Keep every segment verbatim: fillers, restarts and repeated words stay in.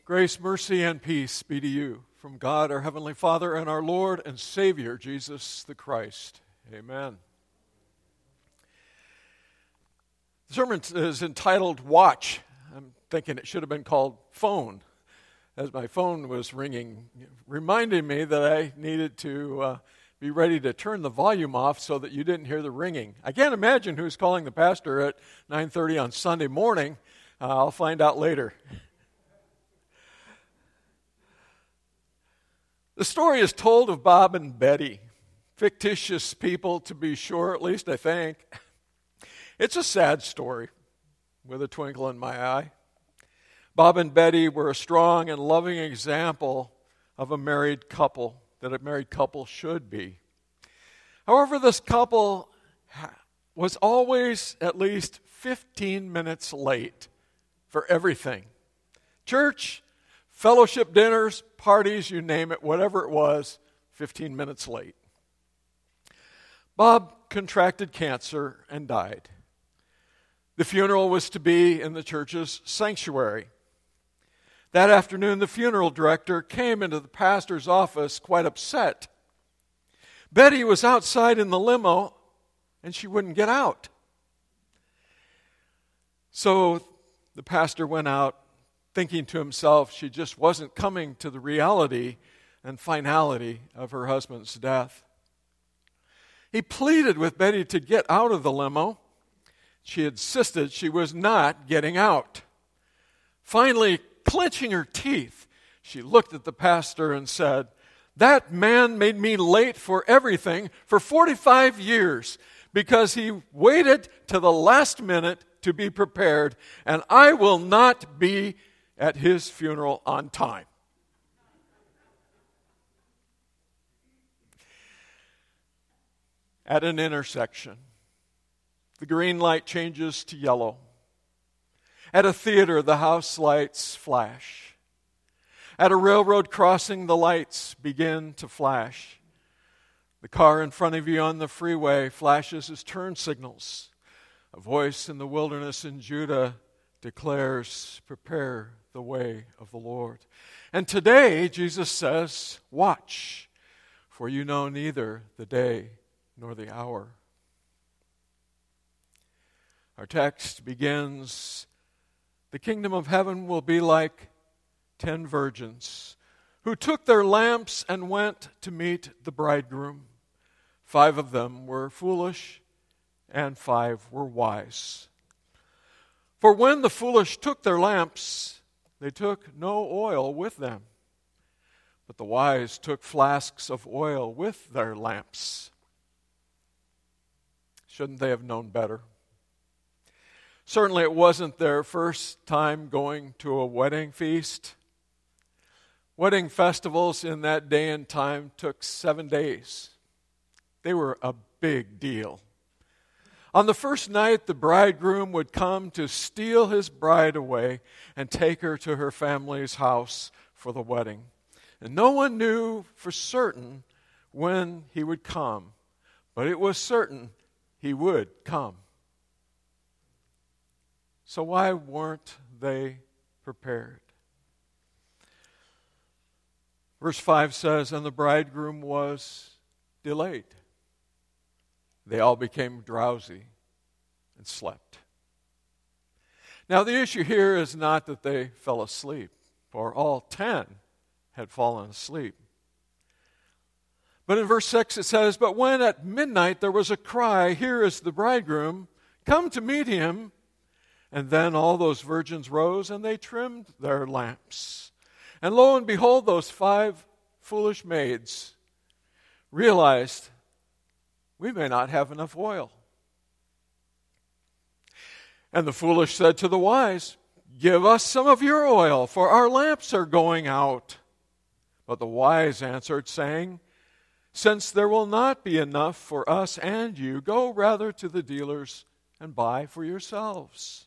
Grace, mercy, and peace be to you from God, our Heavenly Father, and our Lord and Savior, Jesus the Christ. Amen. The sermon is entitled Watch. I'm thinking it should have been called Phone, as my phone was ringing, reminding me that I needed to uh, be ready to turn the volume off so that you didn't hear the ringing. I can't imagine who's calling the pastor at nine thirty on Sunday morning. Uh, I'll find out later. The story is told of Bob and Betty, fictitious people to be sure, at least I think. It's a sad story with a twinkle in my eye. Bob and Betty were a strong and loving example of a married couple, that a married couple should be. However, this couple was always at least fifteen minutes late for everything. Church, fellowship dinners, parties, you name it, whatever it was, fifteen minutes late. Bob contracted cancer and died. The funeral was to be in the church's sanctuary. That afternoon, the funeral director came into the pastor's office quite upset. Betty was outside in the limo, and she wouldn't get out. So the pastor went out, thinking to himself she just wasn't coming to the reality and finality of her husband's death. He pleaded with Betty to get out of the limo. She insisted she was not getting out. Finally, clenching her teeth, she looked at the pastor and said, "That man made me late for everything for forty-five years because he waited to the last minute to be prepared, and I will not be at his funeral on time." At an intersection, the green light changes to yellow. At a theater, the house lights flash. At a railroad crossing, the lights begin to flash. The car in front of you on the freeway flashes his turn signals. A voice in the wilderness in Judah declares, "Prepare the way of the Lord." And today, Jesus says, "Watch, for you know neither the day nor the hour." Our text begins, "The kingdom of heaven will be like ten virgins who took their lamps and went to meet the bridegroom. Five of them were foolish and five were wise. For when the foolish took their lamps, they took no oil with them, but the wise took flasks of oil with their lamps." Shouldn't they have known better? Certainly it wasn't their first time going to a wedding feast. Wedding festivals in that day and time took seven days. They were a big deal. On the first night, the bridegroom would come to steal his bride away and take her to her family's house for the wedding. And no one knew for certain when he would come, but it was certain he would come. So why weren't they prepared? Verse five says, "And the bridegroom was delayed. They all became drowsy and slept." Now the issue here is not that they fell asleep, for all ten had fallen asleep. But in verse six it says, "But when at midnight there was a cry, 'Here is the bridegroom, come to meet him.' And then all those virgins rose and they trimmed their lamps. And lo and behold, those five foolish maids realized, we may not have enough oil. And the foolish said to the wise, 'Give us some of your oil, for our lamps are going out.' But the wise answered, saying, 'Since there will not be enough for us and you, go rather to the dealers and buy for yourselves.'"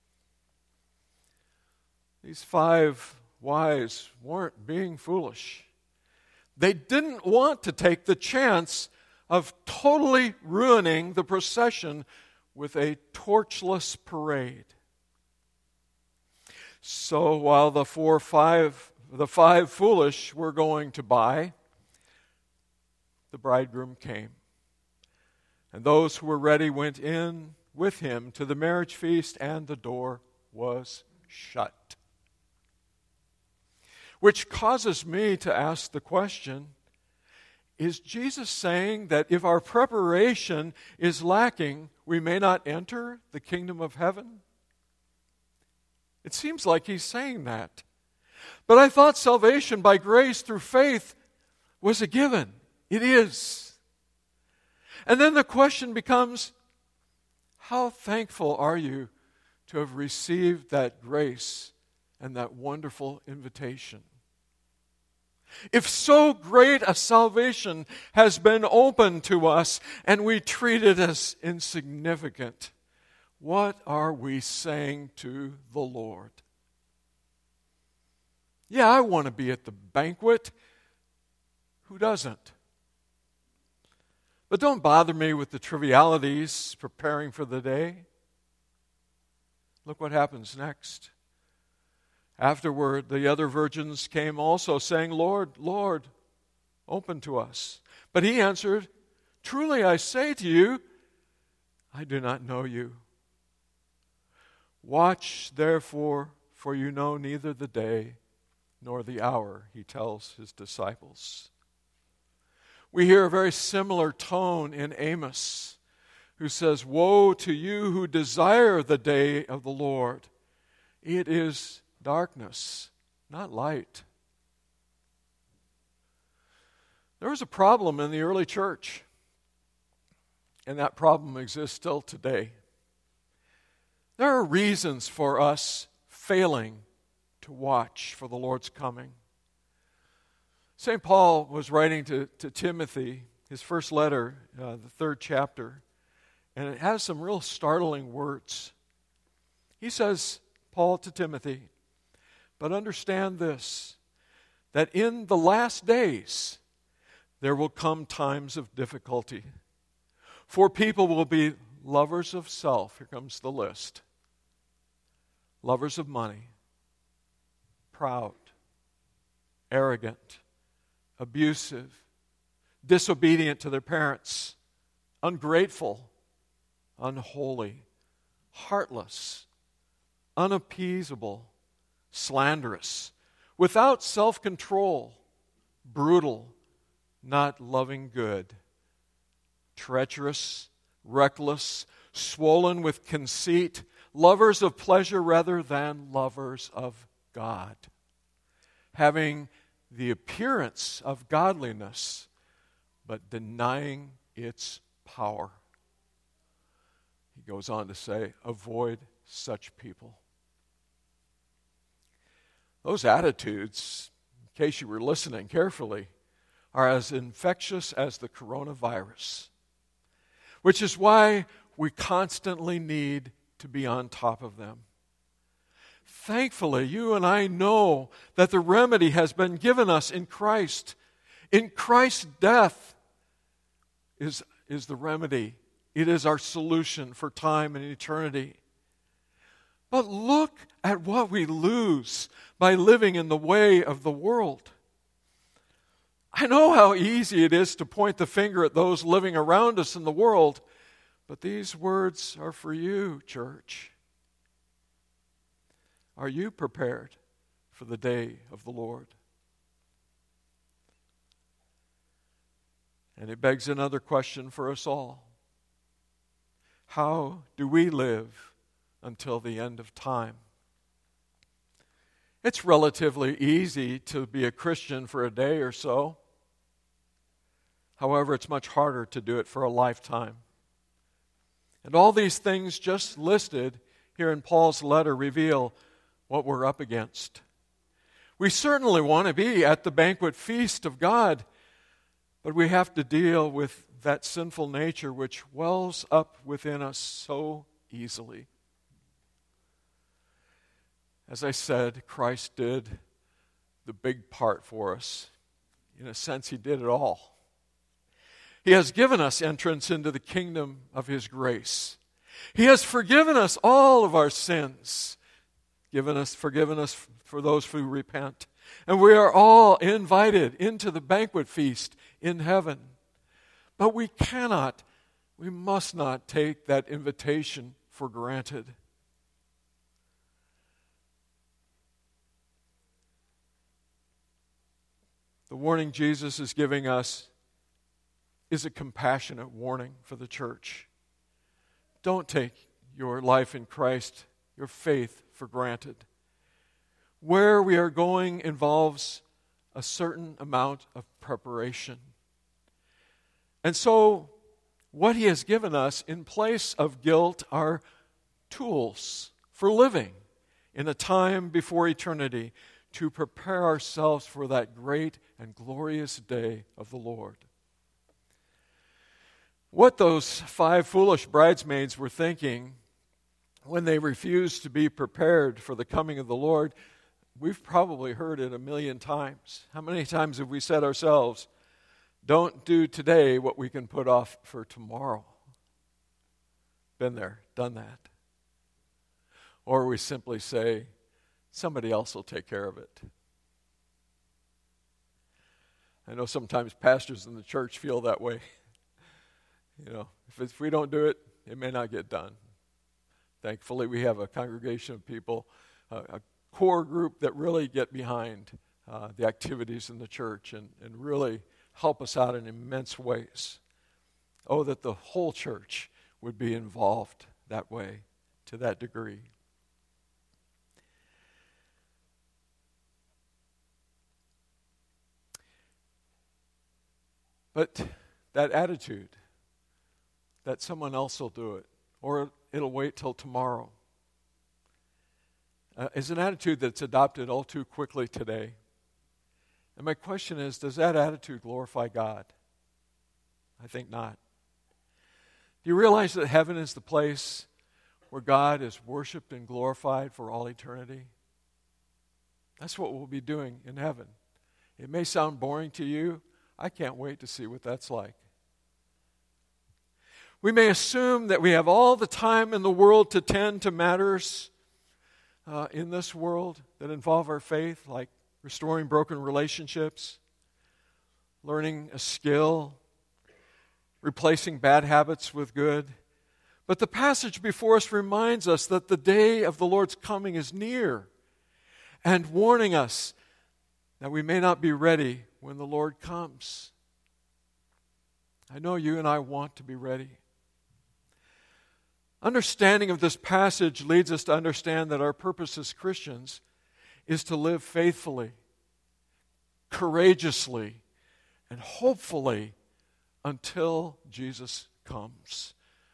These five wise weren't being foolish. They didn't want to take the chance of totally ruining the procession with a torchless parade. So while the four, five, the five foolish were going to buy, the bridegroom came. And those who were ready went in with him to the marriage feast, and the door was shut. Which causes me to ask the question, is Jesus saying that if our preparation is lacking, we may not enter the kingdom of heaven? It seems like he's saying that. But I thought salvation by grace through faith was a given. It is. And then the question becomes, how thankful are you to have received that grace and that wonderful invitation? If so great a salvation has been opened to us and we treat it as insignificant, what are we saying to the Lord? Yeah, I want to be at the banquet. Who doesn't? But don't bother me with the trivialities preparing for the day. Look what happens next. Afterward, the other virgins came also, saying, Lord, Lord, open to us. But he answered, truly I say to you, I do not know you. Watch, therefore, for you know neither the day nor the hour, he tells his disciples. We hear a very similar tone in Amos, who says, woe to you who desire the day of the Lord. It is darkness, not light. There was a problem in the early church, and that problem exists still today. There are reasons for us failing to watch for the Lord's coming. Saint Paul was writing to, to Timothy, his first letter, uh, the third chapter, and it has some real startling words. He says, Paul to Timothy, but understand this, that in the last days there will come times of difficulty. For people will be lovers of self. Here comes the list. Lovers of money, proud, arrogant, abusive, disobedient to their parents, ungrateful, unholy, heartless, unappeasable, slanderous, without self-control, brutal, not loving good, treacherous, reckless, swollen with conceit, lovers of pleasure rather than lovers of God, having the appearance of godliness, but denying its power. He goes on to say, avoid such people. Those attitudes, in case you were listening carefully, are as infectious as the coronavirus, which is why we constantly need to be on top of them. Thankfully, you and I know that the remedy has been given us in Christ. In Christ's death is, is the remedy. It is our solution for time and eternity. But look at what we lose by living in the way of the world. I know how easy it is to point the finger at those living around us in the world, but these words are for you, church. Are you prepared for the day of the Lord? And it begs another question for us all. How do we live until the end of time? It's relatively easy to be a Christian for a day or so. However, it's much harder to do it for a lifetime. And all these things just listed here in Paul's letter reveal what we're up against. We certainly want to be at the banquet feast of God, but we have to deal with that sinful nature which wells up within us so easily. As I said, Christ did the big part for us. In a sense, he did it all. He has given us entrance into the kingdom of his grace. He has forgiven us all of our sins. given us, forgiven us for those who repent. And we are all invited into the banquet feast in heaven. But we cannot, we must not take that invitation for granted. The warning Jesus is giving us is a compassionate warning for the church. Don't take your life in Christ, your faith, for granted. Where we are going involves a certain amount of preparation. And so, what He has given us in place of guilt are tools for living in a time before eternity to prepare ourselves for that great and glorious day of the Lord. What those five foolish bridesmaids were thinking when they refused to be prepared for the coming of the Lord, we've probably heard it a million times. How many times have we said ourselves, don't do today what we can put off for tomorrow? Been there, done that. Or we simply say, somebody else will take care of it. I know sometimes pastors in the church feel that way. You know, if, if we don't do it, it may not get done. Thankfully, we have a congregation of people, uh, a core group that really get behind uh, the activities in the church and, and really help us out in immense ways. Oh, that the whole church would be involved that way, to that degree. But that attitude, that someone else will do it, or it'll wait till tomorrow, uh, is an attitude that's adopted all too quickly today. And my question is, does that attitude glorify God? I think not. Do you realize that heaven is the place where God is worshiped and glorified for all eternity? That's what we'll be doing in heaven. It may sound boring to you. I can't wait to see what that's like. We may assume that we have all the time in the world to tend to matters uh, in this world that involve our faith, like restoring broken relationships, learning a skill, replacing bad habits with good. But the passage before us reminds us that the day of the Lord's coming is near, and warning us that we may not be ready when the Lord comes. I know you and I want to be ready. Understanding of this passage leads us to understand that our purpose as Christians is to live faithfully, courageously, and hopefully until Jesus comes.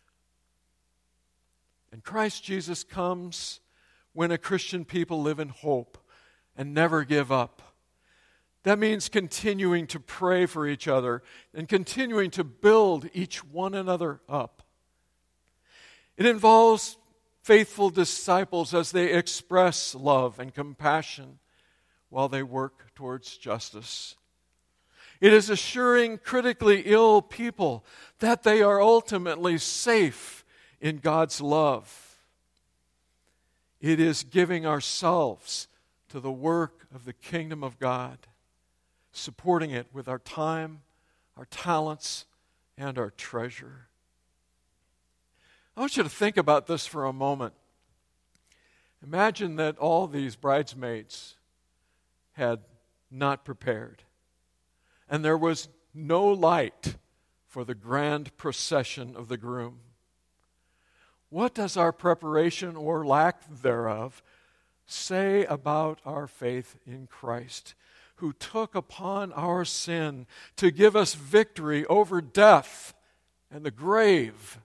And Christ Jesus comes when a Christian people live in hope and never give up. That means continuing to pray for each other and continuing to build each one another up. It involves faithful disciples as they express love and compassion while they work towards justice. It is assuring critically ill people that they are ultimately safe in God's love. It is giving ourselves to the work of the kingdom of God, supporting it with our time, our talents, and our treasure. I want you to think about this for a moment. Imagine that all these bridesmaids had not prepared, and there was no light for the grand procession of the groom. What does our preparation or lack thereof say about our faith in Christ, who took upon our sin to give us victory over death and the grave?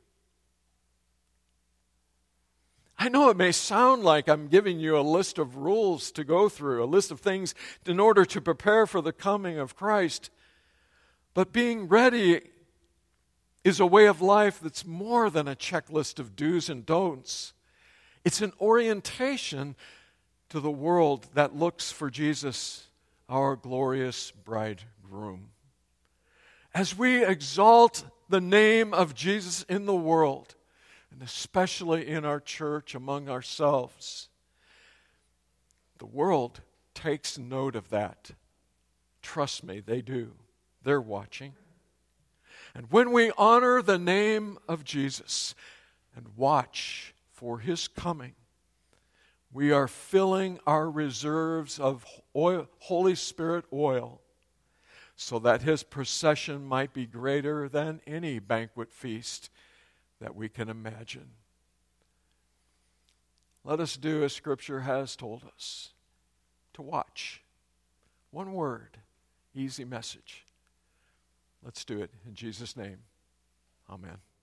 I know it may sound like I'm giving you a list of rules to go through, a list of things in order to prepare for the coming of Christ. But being ready is a way of life that's more than a checklist of do's and don'ts. It's an orientation to the world that looks for Jesus, our glorious bridegroom. As we exalt the name of Jesus in the world, and especially in our church among ourselves, The world takes note of that. Trust me, they do. They're watching. And when we honor the name of Jesus and watch for his coming, we are filling our reserves of oil, Holy Spirit oil so that his procession might be greater than any banquet feast that we can imagine. Let us do as Scripture has told us, to watch. One word, easy message. Let's do it in Jesus' name. Amen.